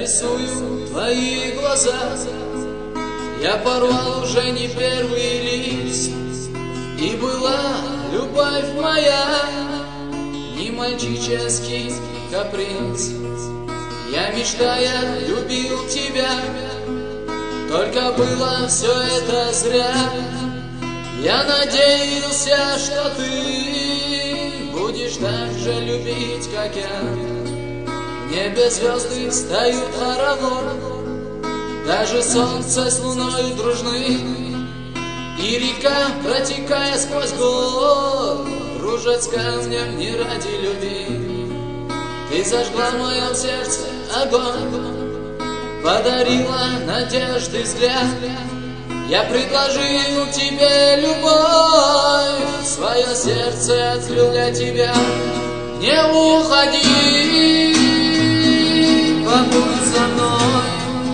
рисую твои глаза. Я порвал уже не первый лист, и была любовь моя не мальчишеский каприз. Я, мечтая, любил тебя, только было все это зря. Я надеялся, что ты будешь так же любить, как я. В небе звезды встают хоровод, даже солнце с луной дружны, и река, протекая сквозь год, дружит с камнем не ради любви. Ты зажгла в моем сердце огонь, подарила надежды взгляд. Я предложил тебе любовь, свое сердце открыл для тебя. Не уходи, побудь со мной.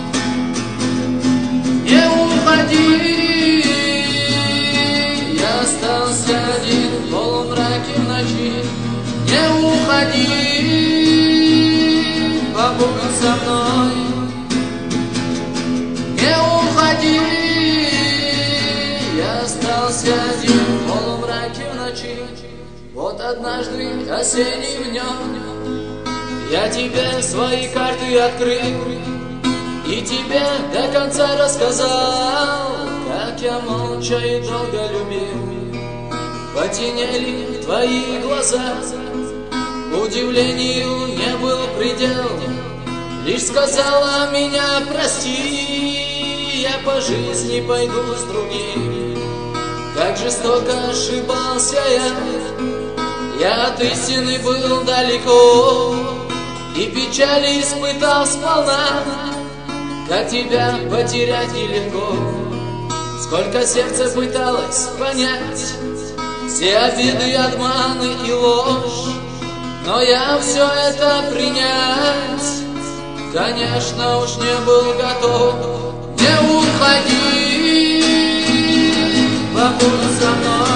Не уходи, я остался один в полумраке в ночи. Не уходи, побудь со мной. Не уходи, я остался один в полумраке в ночи. Вот однажды осенним днем я тебе свои карты открыл и тебе до конца рассказал, как я молча и долго любил. Потемнели твои глаза, удивлению не был предел. Лишь сказала меня прости, я по жизни пойду с другим. Как жестоко ошибался я от истины был далеко, и печали испытал сполна, как тебя потерять нелегко. Сколько сердце пыталось понять все обиды, обманы и ложь, но я все это принять, конечно, уж не был готов. Не уходи, побудь со мной.